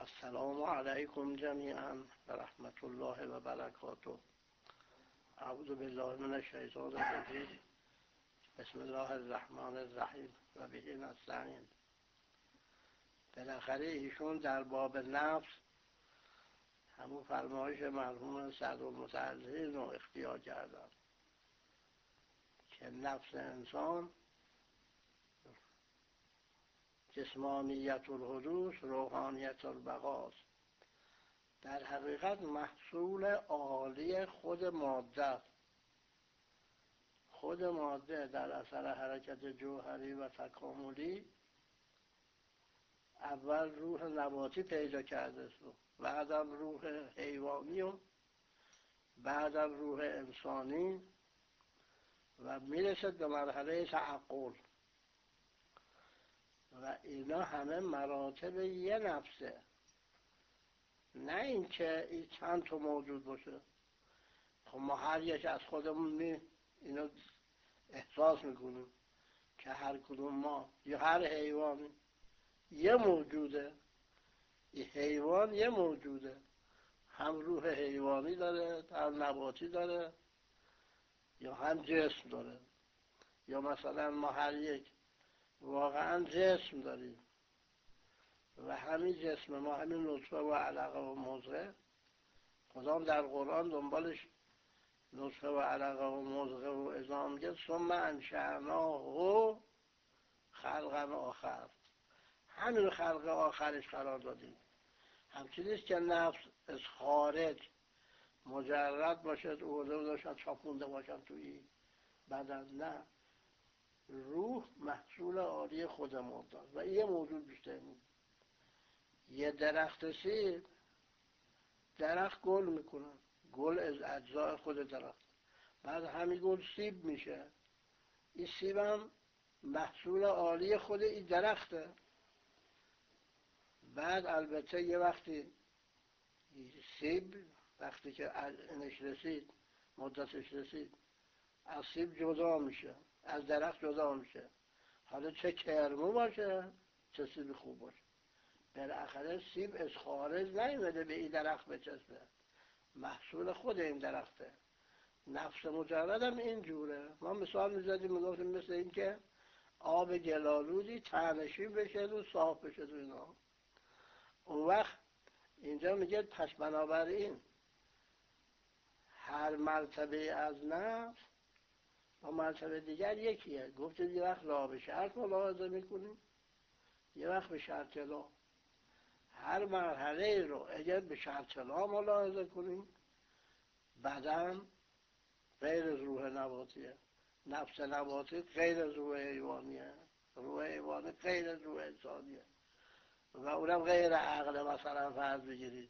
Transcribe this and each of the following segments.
السلام علیکم جمیعا و رحمت الله و برکاته. اعوذ بالله من الشیطان الرجیم. بسم الله الرحمن الرحیم و به نستعین. بالاخره ایشون در باب نفس همون فرمایش مرحوم صدرالمتعظم رو اختیار کردن که نفس انسان جسمانیت الحدوث روحانیت البقاست. در حقیقت محصول عالی خود ماده است. خود ماده در اثر حرکت جوهری و تکاملی اول روح نباتی پیدا کرده است، بعدم روح حیوانی و بعدم روح انسانی و میرسد به مرحله تعقل و اینا همه مراتب یه نفسه، نه اینکه این چند تا موجود باشه. خب ما هر یک از خودمون اینو احساس میکنیم که هر کدوم ما یا هر حیوانی یه موجوده. این حیوان یه موجوده، هم روح حیوانی داره، هم نباتی داره، یا هم جسم داره. یا مثلا ما هر یک واقعا جسم داریم و همین جسم ما، همین نطفه و علقه و مضغه، خدام در قرآن دنبالش نطفه و علقه و مضغه و عظام میگه ثم انشأناه خلقا آخر. همین خلق آخرش قرار دادیم. همچنین نیست که نفس از خارج مجرد باشد، اوله باشد، چاپونده باشد توی بدن. نه، روح محصول عالی خود ماده و یه موجود بیشتر نیست. یه درخت سیب، درخت گل میکنه، گل از اجزای خود درخت، بعد همین گل سیب میشه. این سیب هم محصول عالی خود این درخته. بعد البته یه وقتی سیب وقتی که اینش رسید، مدتش رسید، از سیب جدا میشه، از درخت جدا میشه. حالا چه کرمو باشه چه سیب خوب باشه، بالاخره سیب از خارج نیومده به این درخت بچسبه، محصول خود این درخته. نفس مجرد هم اینجوره. ما مثال میزدیم میگفتیم مثل این که آب گلالودی ته‌نشین بشه و صاف بشه تو اینا. اون وقت اینجا میگه پس بنابراین هر مرتبه از نفس با مرتبه دیگر یکیه. گفتیم یه وقت لا به شرط ملاحظه میکنیم، یه وقت به شرط لا. هر مرحله رو اگر به شرط لا ملاحظه کنیم، بدن غیر از روح نباتیه، نفس نباتی غیر از روح حیوانیه، روح حیوانی غیر از روح انسانیه و اونم غیر عقل. مثلا فرض بگیرید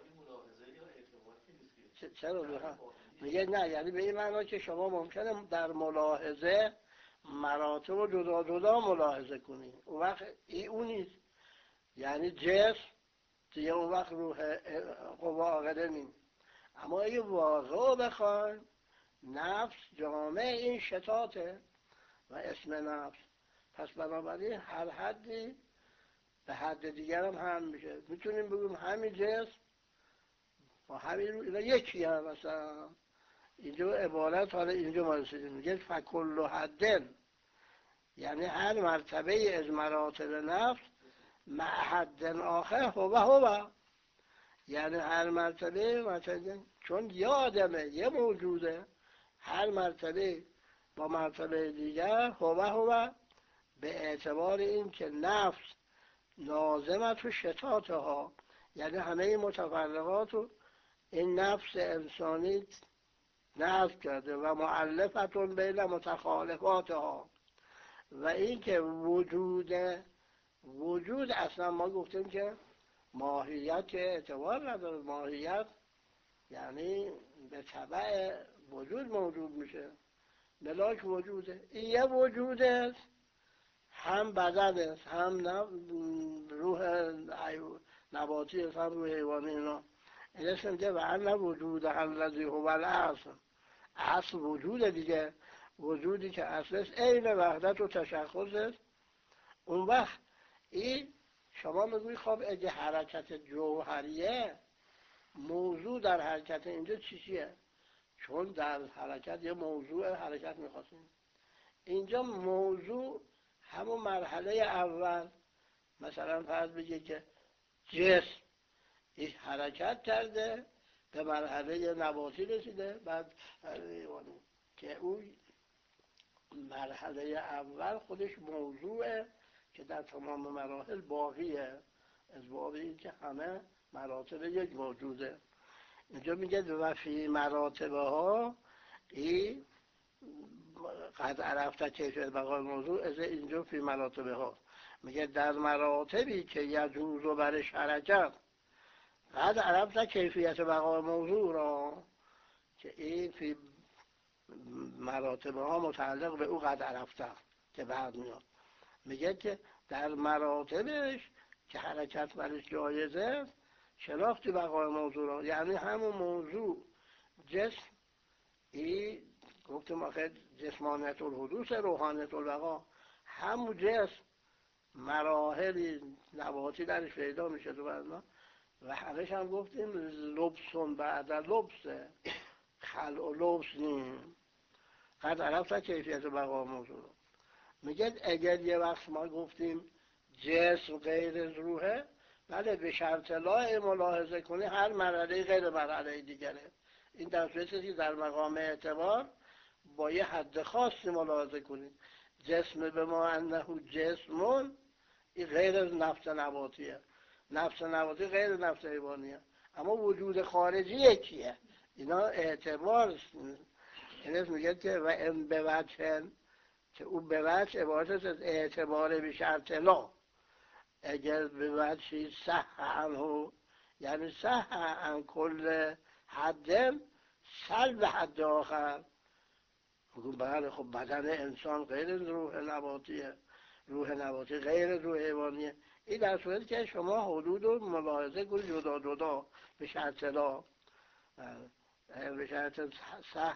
چرا میگه نه، یعنی به این معنی که شما ممکنه در ملاحظه مراتب رو جدا جدا ملاحظه کنید، اون وقت اون نیست. یعنی جسم دیگه اون وقت روح قوا عاقله نیست. اما اگه واقع بخوایم، نفس جامع این شتاته و اسم نفس. پس بنابراین هر حدی به حد دیگر هم میشه. میتونیم بگیم همین جسم با همین رو اینا یکی هم. مثلا اینجا عبارت، حالا اینجا ما رسیدیم میگه فکل حدن، یعنی هر مرتبه از مراتب نفس مع حد آخر هو، یعنی هر مرتبه چون یه آدمه، یه موجوده، هر مرتبه با مرتبه دیگر هو به اعتبار این که نفس لازمت و شتاتها، یعنی همه متفرقات رو این نفس انسانی نفس کرده و مؤلفتون بین متخالفاتها. و این که وجود اصلا ما گفتیم که ماهیت که اعتبار نداره. ماهیت یعنی به تبع وجود موجود میشه، ملاک وجوده. این یه وجوده، هم بدن است، هم روح نباتی است، هم روح حیوانی. اینا این اسم میگه و ان وجود الذی هو الاصل. اصل وجود دیگه، وجودی که اصلش عین وحدت و تشخص است. اون وقت این شما میگوی خب اگه حرکت جوهریه، موضوع در حرکت اینجا چیه؟ چون در حرکت یه موضوع حرکت میخواستیم، اینجا موضوع همون مرحله اول. مثلا فرض بگی که جسم این حرکت کرده به مرحله نباتی رسیده، بعد حیوانی، که اون مرحله اول خودش موضوعه که در تمام مراحل باقیه، از باب این که همه مراتب یک موجوده. اینجا میگه و فی مراتبه ها، این قد عرفت کیفیت بقای موضوع از اینجا فی مراتبه ها، میگه در مراتبی که یجوز و برش حرکت، قد عرفت کیفیت بقای موضوع را، که این فی مراتبه ها متعلق به او قد عرفته که بعد میاد. میگه که در مراتبش که حرکت برش جایزه، شناختی بقای موضوع را، یعنی همون موضوع جسم، این گفتم آخه جسمانیت الحدوث روحانیت البقا، همون جسم مراحل نباتی درش پیدا میشه و همش هم گفتیم لبسون بعد لبسه، خلع و لبس نیم. قد عرفت کیفیت بقا موضوع. میگه اگر یه وقت ما گفتیم جسم غیر از روحه، بله به شرط لا ملاحظه کنی هر مرحله غیر مرحله دیگره. این در صورتی که در مقام اعتبار با یه حد خاصی ملاحظه کنید. جسم به ما انه جسمون، این غیر از نفس نباتیه، نفس نباتی غیر نفس حیوانیه، اما وجود خارجی یکیه. اینا اعتبار اینه. میگه که و ان به وجه، که او به وجه عبارت از اعتبار به شرط لا، اگر به وجهی صح عنه، یعنی صح عن کل حد سلب حد آخر. بگون بله خب بدن انسان غیر از روح نباتیه، روح نباتی غیر از روح حیوانیه. این در صورتی که شما حدود رو ملاحظه کنید جدا جدا به شرط لا، به شرط صح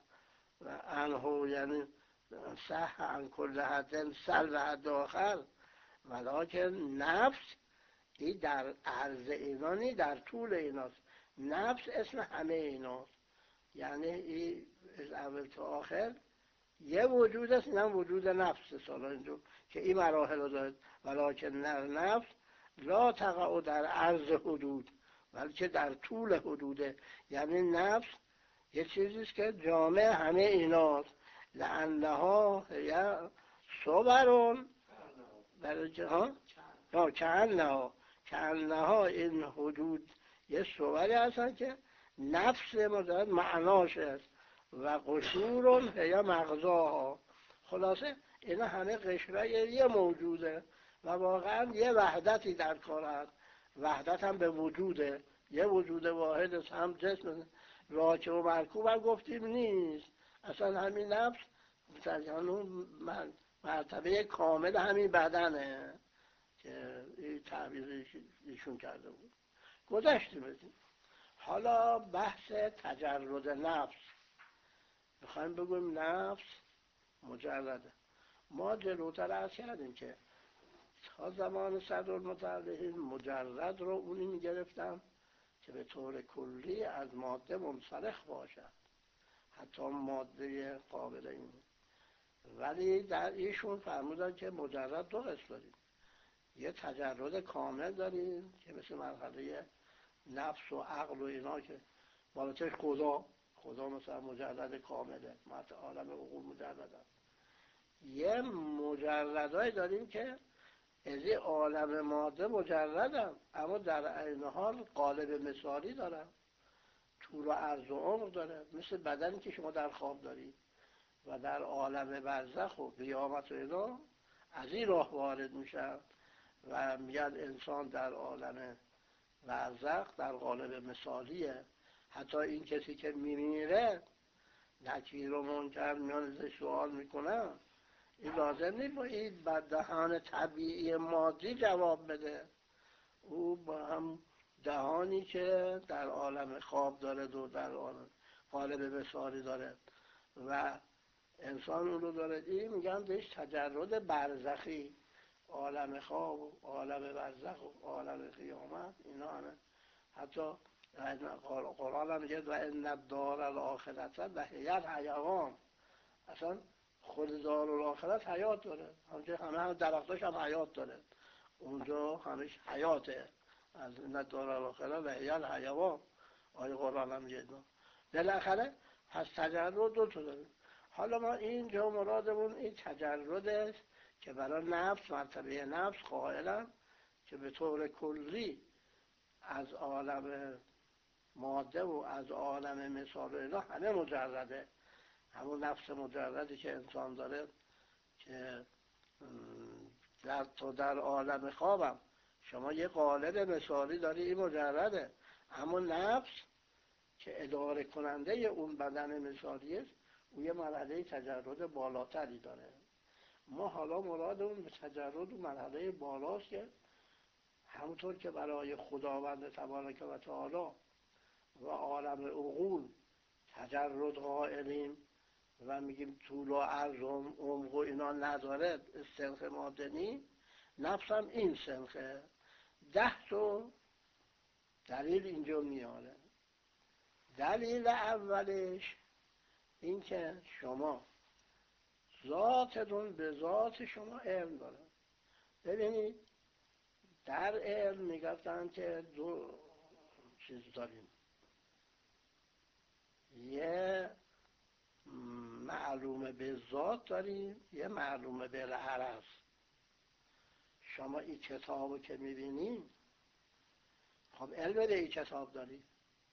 عنه، یعنی صح عن کل حد سلب حد آخر، ولکن نفس این در عرض اینا نی، در طول ایناست. نفس اسم همه ایناست، یعنی این از اول تا آخر یه وجود است، اینم وجود نفس سالا اینجا که این مراحل رو دارد. ولکن نفس لا تقع در عرض حدود، بلکه در طول حدوده. یعنی نفس یه چیزیست که جامع همه ایناست. لانها یا صبرون، برای که ها کانها این حدود یه صوری هستن که نفس مدارد معناش است. و قشورون یا مغزاها، خلاصه اینا همه قشره یه موجوده و واقعا یه وحدتی در کار هست. وحدت هم به وجوده، یه وجود واحد است. هم جسم راکب و مرکوب هم گفتیم نیست، اصلا همین نفس مرتبه کامل همین بدنه که این تعبیر ایشون کرده بود. گذشتیم. حالا بحث تجرد نفس. میخوایم بگویم نفس مجرده. ما جلوتر عرض کردیم که تا زمان صدرالمتعلقین مجرد رو اونی میگرفتم که به طور کلی از ماده منسلخ باشد، حتی ماده قابل این. ولی در ایشون فرمودن که مجرد دو قسم داریم. یه تجرد کامل داریم که مثل مرحله نفس و عقل و اینا که بالاترش خدا مثلا مجرد کامله، مثلا عالم عقول مجرد هست. یه مجردهای داریم که از این عالم ماده مجردن، اما در عین حال قالب مثالی دارن، طول و عرض و عمق داره، مثل بدنی که شما در خواب دارید و در عالم برزخ و قیامت و اینا از این راه وارد میشن و میگن انسان در عالم برزخ در قالب مثالیه. حتی این کسی که میمیره نکیر و منکر میان ازش سوال میکنن، این لازم نیست با این دهان طبیعی مادی جواب بده. او با هم دهانی که در عالم خواب داره و در عالم قالب مثالی داره و انسان اون رو داره، این میگن بهش تجرد برزخی. عالم خواب و عالم برزخ و عالم قیامت، اینا همه حتی قرآن هم میگه و ان الدار الاخرت لهی الحیوان، اصلا خود دار الاخرت حیات داره، همچنین همه درختاش هم حیات داره، اونجا همش حیاته. از ان دار الاخرت لهی الحیوان، آیه قرآن هم میگه. بالاخره پس تجرد دو تا داره. حالا ما اینجا مرادمون این تجرد است که برای نفس، مرتبه نفس قائلم که به طور کلی از عالم ماده و از عالم مثال و اینا همه مجرده. همون نفس مجردی که انسان داره که در عالم خوابم شما یه قالب مثالی داری، این مجرده. اما نفس که اداره کننده اون بدن مثالی است، اون یه مرحله تجرد بالاتری داره. ما حالا مرادمون به تجرد و مرحله بالاست که همونطور که برای خداوند تبارک و تعالی و عالم عقول تجرد قائلیم و میگیم طول و عرض و عمق و اینا نداره، سنخ مادنی، نفس هم این سنخه. 10 تا دلیل اینجا میاره. دلیل اولش این که شما ذاتتون به ذات شما علم داره. ببینید در علم میگفتن که دو چیز داریم، یه معلومه به ذات داریم، یه معلومه به العرض. شما این کتابو که میبینید، خب علم به این کتاب دارید،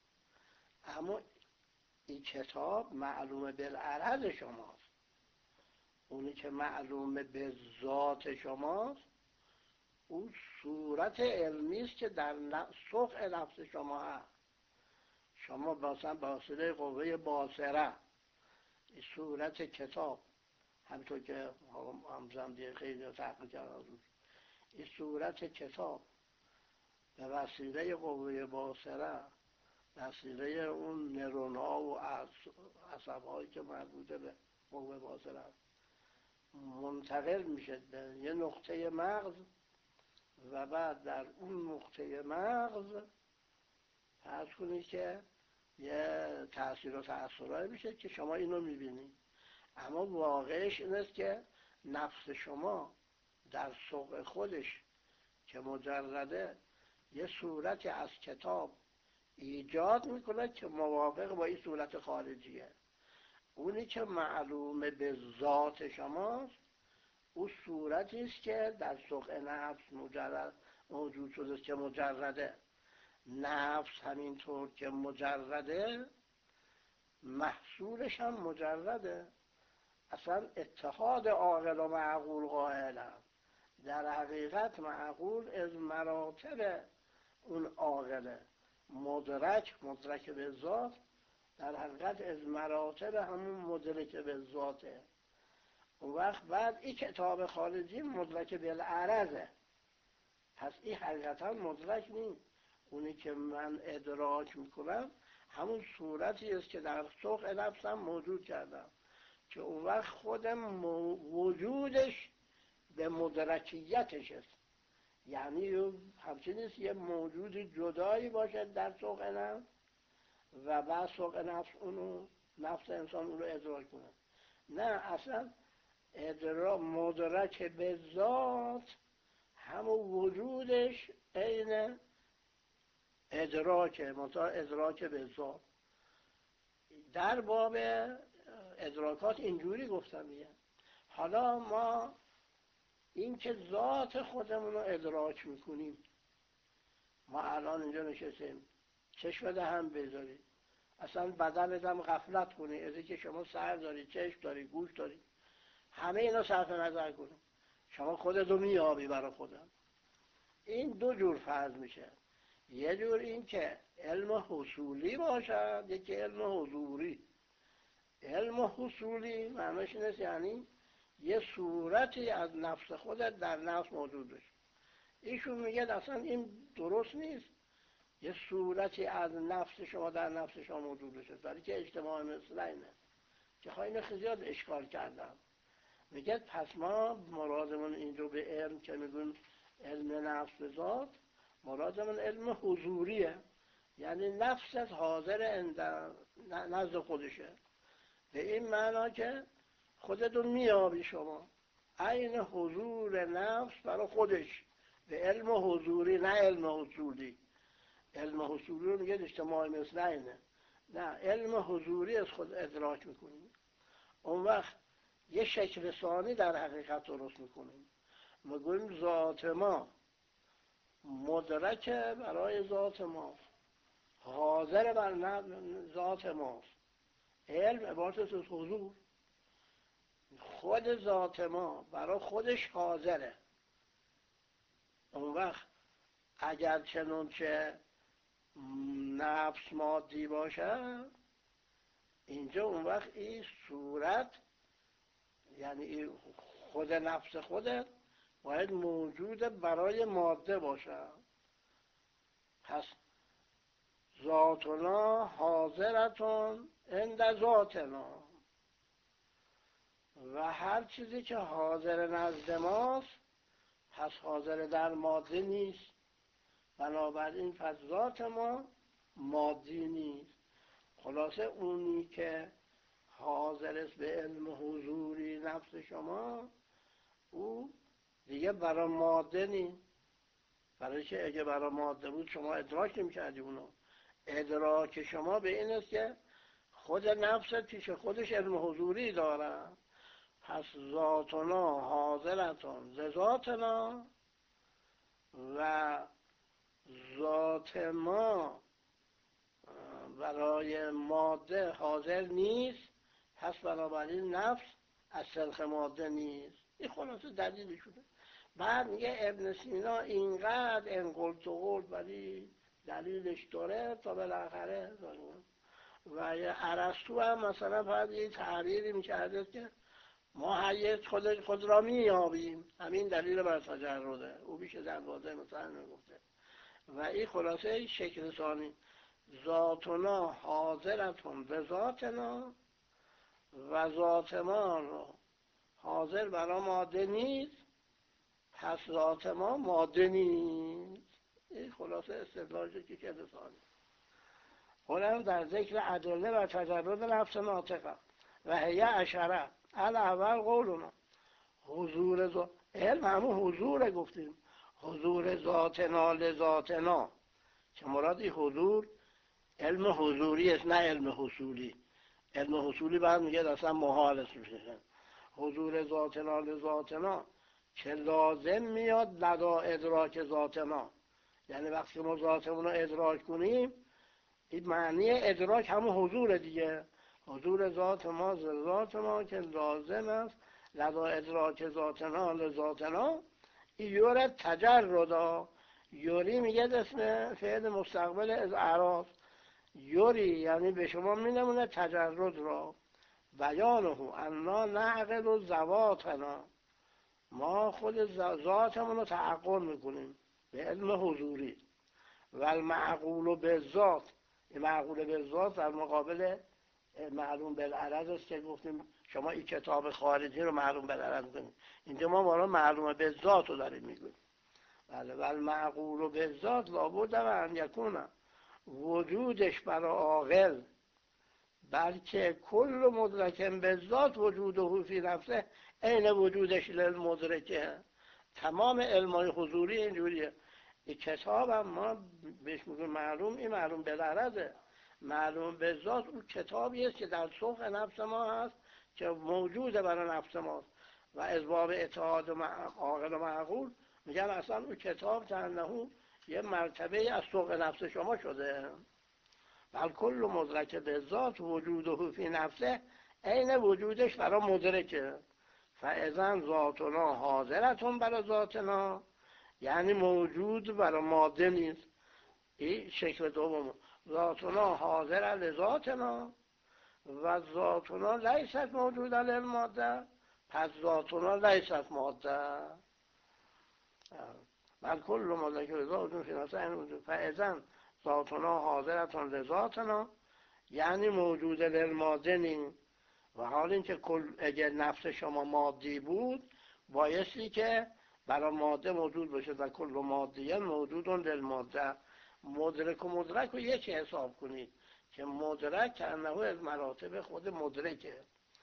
اما این کتاب معلومه به العرض شماست. اونی که معلومه به ذات شماست اون صورت علمی است که در سوق نفس شما هست. شما مثلا با واسطه قوه باصره این صورت کتاب، همطور که همزم دیگه خیلی تحقیق کردن روش، این صورت کتاب به وسیله قوه باصره، وسیله اون نرون ها و عصب هایی که مربوطه به قوه باصره منتقل میشه به یه نقطه مغز و بعد در اون نقطه مغز فرض کنید که یه تأثیر و تأثیرهایی میشه که شما اینو میبینید. اما واقعش این است که نفس شما در سوق خودش که مجرده یه صورتی از کتاب ایجاد میکنه که موافق با این صورت خارجیه. اونی که معلومه به ذات شماست اون صورتی است که در سوق نفس مجرد موجود شده که مجرده. نفس همینطور که مجرده محصولش هم مجرده. اصلا اتحاد عاقل و معقول قائلم. در حقیقت معقول از مراتب اون عاقله. مدرک به ذات در حقیقت از مراتب همون مدرک به ذاته. اون وقت بعد این کتاب خارجی مدرک بالعرضه، پس این حقیقتا مدرک نیست. اونی که من ادراک میکنم همون صورتی است که در سوق نفسم موجود کردم، که اون وقت خودم وجودش به مدرکیتش است. یعنی همچنین است یه موجود جدایی باشد در سوق نفس و بعد سوق نفس اونو، نفس انسان اونو ادراک کنه. نه، اصلا مدرک به ذات همون وجودش عین ادراکه، منتها ادراک به ذات. در باب ادراکات اینجوری گفتم دیگه. حالا ما این که ذات خودمون رو ادراک میکنیم، ما الان اینجا نشستیم، چشم هم بذارید، اصلا بدنت هم غفلت کنی از اینکه شما سر داری، چشم داری، گوش داری، همه اینا صرف نظر کنی، شما خودت رو میابی برای خودم. این دو جور فرض میشه. یه جور این که علم حصولی باشد، یکی علم حضوری. علم حصولی معنیش نیست یعنی یه صورتی از نفس خودت در نفس موجود بشه. ایشون میگه اصلا این درست نیست، یه صورتی از نفس شما در نفس شما موجود بشه، ولی که اجتماع مثل اینه که خواهی اینو خیلی اشکال کردم. میگه پس ما مرادمون اینجا به علم که میگون علم نفس ذات، مرادمون علم حضوریه، یعنی نفست حاضر نزد خودشه، به این معنا که خودتون میابی شما عین حضور نفس برای خودش، به علم حضوری نه علم حصولی. علم حصولی رو میگه اجتماعی مثل اینه، نه، علم حضوری از خود ادراک میکنیم. اون وقت یه شکل ثانی در حقیقت درست میکنیم، میگویم ذات ما مدرک برای ذات ما، حاضر بر ذات ماست. علم عبارت از حضور، خود ذات ما برای خودش حاضره. اون وقت اگر چنانچه نفس مادی باشه، اینجا اون وقت این صورت، یعنی این خود نفس خودت باید موجود برای ماده باشه. پس ذاتنا حاضرتون عند ذاتنا، و هر چیزی که حاضر نزد ماست پس حاضر در ماده نیست، بنابراین پس ذات ما مادی نیست. خلاصه اونی که حاضر است به علم حضوری نفس شما، او دیگه برای ماده نیست، برای که اگه برای ماده بود شما ادراک نمی‌کردی اونو. ادراک شما به این است که خود نفس پیش خودش علم حضوری داره. پس ذاتنا حاضرتون ز ذاتنا، و ذات ما برای ماده حاضر نیست، پس بنابراین نفس از سلخ ماده نیست. این خلاصه دلیلی شده. بعد میگه ابن سینا اینقدر انقلت و قلت ولی دلیلش داره تا بالاخره و ارسطو هم مثلا باید یه تحریری میکرده که ما هر خود را مییابیم، همین دلیل بر تجرده، او بیش از اندازه مثلا میگفته. و این خلاصه شکل ثانی، ذاتنا حاضرتون به ذاتنا، و ذات ما حاضر برای ماده نیست، پس ذات ما ماده نیست. این خلاصه استدلالش که شکل ثانی. خودم در ذکر ادله و تجرد نفس ناطقه و هیه اشره الاول قولنا حضور ذات، علم همون حضور گفتیم، حضور ذاتنا لذاتنا، که مراد این حضور علم حضوری است نه علم حصولی. علم حصولی بعد میگه اصلا محال است میشه. حضور ذاتنا لذاتنا که لازم میاد لدا ادراک ذاتنا، یعنی وقتی ما ذاتمون رو ادراک کنیم، این معنی ادراک همون حضور دیگه، حضور ذات ما ذات ما که لازم است لدا ادراک ذاتنا لذاتنا. این یورد تجردا، یوری میگه اسم فعل مستقبل از اعراض، یوری یعنی به شما مینمونه تجرد را، بیانه انا نعقل و ذواتنا، ما خود ذاتمون رو تعقل میکنیم به علم حضوری. و المعقول به ذات، معقول به ذات در مقابل معلوم بالعرض است که گفتیم شما این کتاب خارجی رو معلوم بالعرض کنید، اینجا ما برای معلوم به ذات رو داریم میگویم. بله، و المعقول به ذات لابد و ان یکون وجودش برای عاقل، بلکه کل مدرکن به ذات وجوده فی نفسه عین وجودش للمدرکه. تمام علمای حضوری اینجوریه. این کتاب هم ما بهش میگیم معلوم، این معلوم بالعرضه، معلوم به ذات اون کتابی است که در سوق نفس ما هست که موجوده برای نفس ماست. و از باب اتحاد عاقل و معقول میگن اصلا اون کتاب تنهو یه مرتبه از سوق نفس شما شده. بل کل مدرک به ذات وجوده فی نفسه عین وجودش برای مدرکه. فاذا ذاتنا حاضرتون برای ذاتنا، یعنی موجود برای ماده نیست. این شکل دوم، ذاتنا حاضر لذاتنا و ذاتنا لیست موجود للماده، پس ذاتنا لیست ماده. بل کل مدرک به ذات فی نفسه عین وجود، فاذا ذاتنا حاضرتون لذاتنا، یعنی موجود للماده نیست. و حال اینکه اگر نفس شما مادی بود بایستی که برای ماده موجود باشه و کل مادیه موجود للماده. مدرک و مدرک رو یکی حساب کنید که مدرک انه از مراتب خود مدرکه.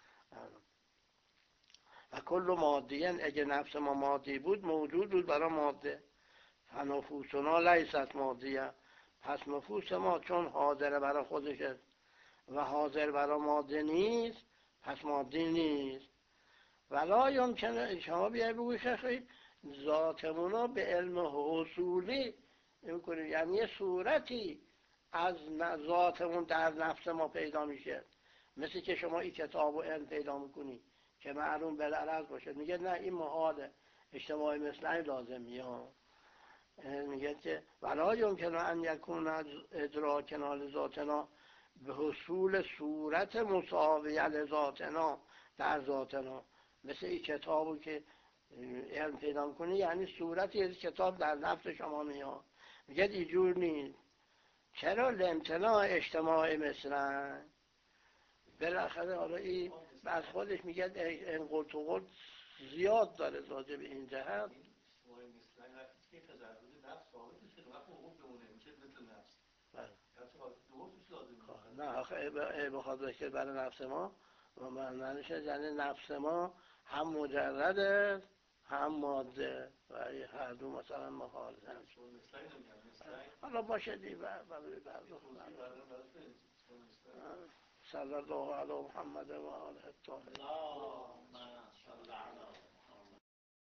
و کل مادیه اگه نفس ما مادی بود موجود بود برای ماده. فنفوسنا لیست مادیه، پس نفوس ما چون حاضر برای خودشه و حاضر برای ماده نیست پس مادی نیست. ولا یمکنه شما بیایی بگوی خیلی ذاتمونو به علم حصولی میکنیم، یعنی یه صورتی از ذاتمون در نفس ما پیدا میشه، مثل که شما این کتاب و علم پیدا میکنی که معلوم بالعرض باشه. میگه نه این محاله، اجتماعی مثل این لازمی ها. میگه که ولا یمکنه ان یکون ادراکنا لذاتنا به حصول صورت مساویه لذاتنا در ذاتنا. مثل این کتابو که علم پیدا کنی یعنی صورتی از کتاب در نفس شما میاد. میگه اینجور نیست. چرا؟ لامتناع اجتماعی مثلا. بالاخره حالا این از خودش میگه این قلت و قلت زیاد داره راجع به این جهت. نه آخه بخواد بشه برای نفس ما و معنیش یعنی نفس ما هم مجرد هم ماده و هر دو مثلا مخالف هم. حالا باشه دی برای صلی الله علی محمد و آله الطاهرین.